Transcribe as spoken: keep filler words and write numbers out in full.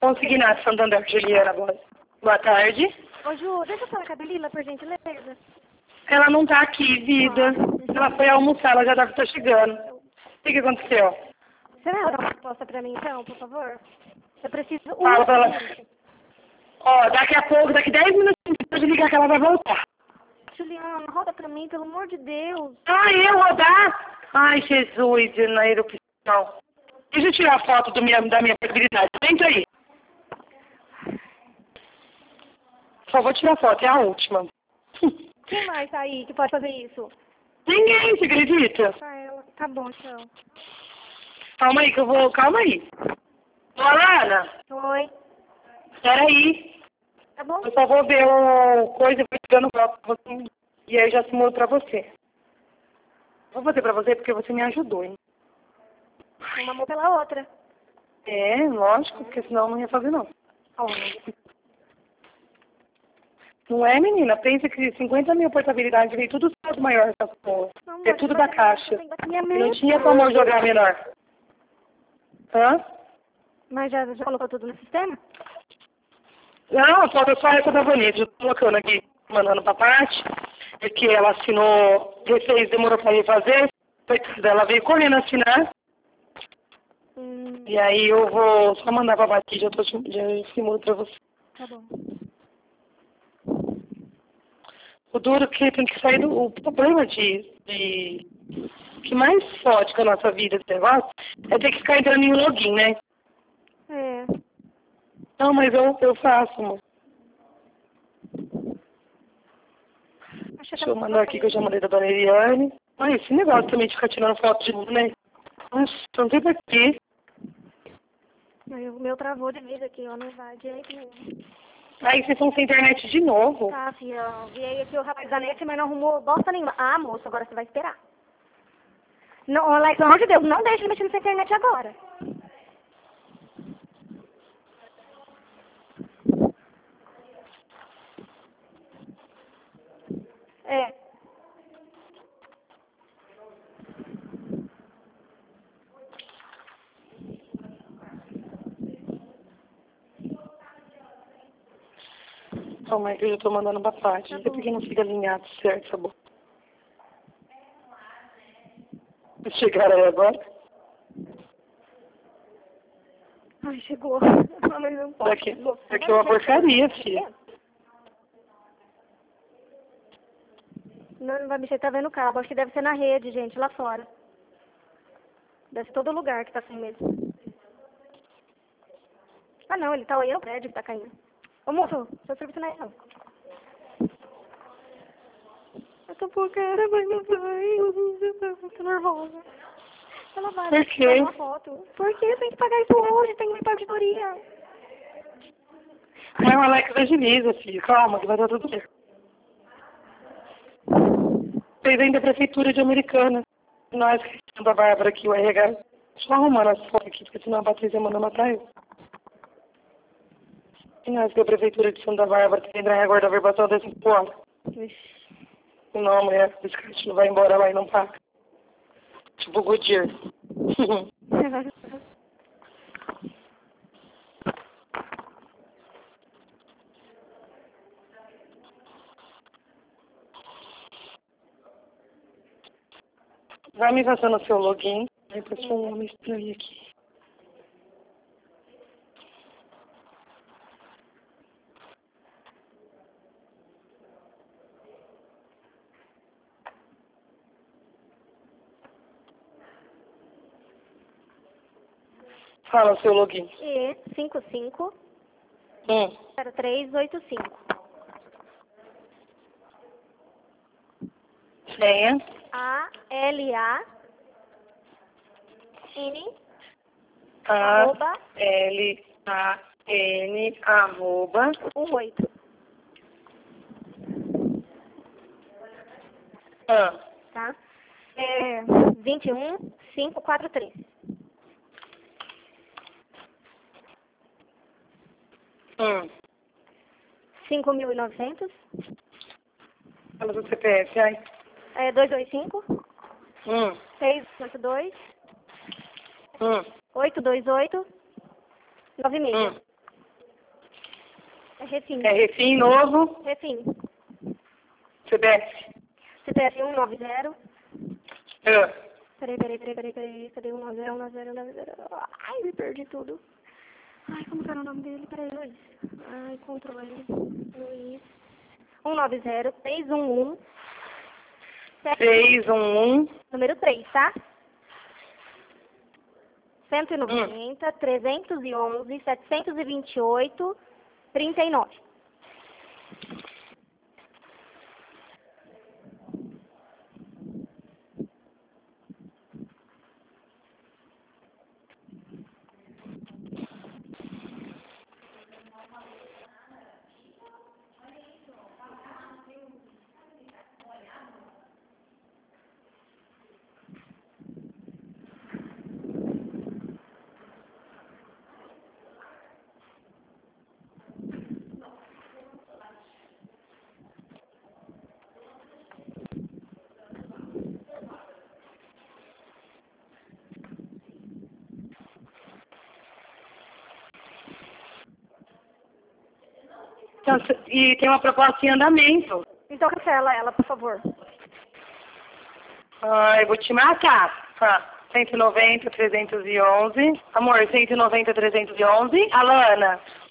Consegui na Santander, Juliana. Boa, boa tarde. Ô, Ju, deixa eu falar com a Dalila, por gentileza. Ela não tá aqui, vida. Ah. Ela foi almoçar, ela já deve estar chegando. O que, que aconteceu? Você vai dar uma resposta pra mim, então, por favor? Eu preciso... Fala pra ela. Ó, daqui a pouco, daqui dez minutinhos, pode ligar que ela vai voltar. Juliana, roda pra mim, pelo amor de Deus. Ai, eu rodar? Ai, Jesus, Janaíra, não. Deixa eu tirar a foto do minha, da minha possibilidade. Senta aí. Só vou tirar a foto, é a última. Quem mais tá aí que pode fazer isso? Ninguém, você acredita? Só ela. Tá bom, então. Calma aí que eu vou... Calma aí. Ô, Alana. Oi. Espera aí. Tá bom? Eu só vou ver o coisa e vou tirando foto pra você. E aí eu já simulo pra você. Vou fazer pra você porque você me ajudou, hein? Uma mão pela outra. É, lógico, porque senão eu não ia fazer não. Olha. Não é, menina? Pensa que cinquenta mil portabilidade veio tudo certo maior essa porra. É tudo da caixa. Não tinha como eu jogar menor. Hã? Mas já, já colocou tudo no sistema? Não, falta só essa da Bonita. Eu tô colocando aqui, mandando pra parte. É que ela assinou, refez, demorou pra refazer. Ela veio correndo assinar. Hum. E aí eu vou só mandar pra Bati, já tô já simulo pra você. Tá bom. O duro que tem que sair do o problema de, de que mais forte com a nossa vida esse negócio é ter que ficar entrando em login, né? É. Não, mas eu, eu faço, amor. Deixa eu mandar aqui que eu já mandei da dona Eliane. Ah, esse negócio também de ficar tirando foto de novo, né? Nossa, não sei pra quê. O meu travou de vez aqui, ó. Não vai de jeito nenhum. Aí vocês estão sem internet de novo. Tá, filha. Vi aí aqui o rapaz da net, mas não arrumou bosta nenhuma. Ah, moço, agora você vai esperar. Não, Alex, pelo amor de Deus, não deixe ele mexer nessa internet agora. É. Calma aí que eu já tô mandando pra parte. Tá Não sei bom. porque não fica alinhado certo, essa boca. Chegaram aí agora? Ai, chegou. Mas não pode. Daqui, daqui é uma porcaria, filha. Não, não vai mexer, tá vendo o cabo. Acho que deve ser na rede, gente, lá fora. Deve ser todo lugar que tá sem mesmo. Ah, não, ele tá olhando o prédio que tá caindo. Ô, moço, seu serviço não é não. Eu tô por cara, mas não vai. Eu tô muito nervosa. Ela vai Por quê? tirar uma foto. Por quê? Tem que pagar isso hoje, tem que ir pra auditoria. Mas o Alex agiliza, filho. Calma, que vai dar tudo certo. Vocês ainda a prefeitura de Americana. Nós, que da Bárbara aqui, o R H. Só arrumando as fotos aqui, porque senão a Patrícia manda matar eu. E nós, que é a prefeitura de Santa Bárbara, tem que entrar em aguarda a verbação das cinco horas. Não, a mulher, esse cara não vai embora lá e não paga. Tipo o Goodyear. Vai me passando o seu login. Aí passou um homem estranho aqui. Fala o seu login. E cinco cinco Hum. zero três oito cinco. Senha. A L A N A arroba L A N arroba um oito. ah. Tá? É vinte e um quinhentos e quarenta e três. Hum. cinco mil e novecentos. Fala do C P F, ai. É dois dois cinco Hum. seis oito dois Hum. oito dois oito nove seis. Hum. É refim. É refim novo. Refim. C B F. C P F cento e noventa. É. Peraí, peraí, peraí, peraí, peraí. Cadê cento e noventa, cento e noventa, cento e noventa? Ai, me perdi tudo. Ai, como que era o nome dele? Peraí, Luiz. Ai, controle. Luiz. cento e noventa, três um um. três um um. Número três, tá? cento e Hum. noventa, trezentos e onze, setecentos e vinte e oito, trinta e nove. Então, e tem uma proposta em andamento. Então cancela ela, por favor. Ai, vou te matar. Tá. cento e noventa, trezentos e onze. Amor, cento e noventa, trezentos e onze. Alana,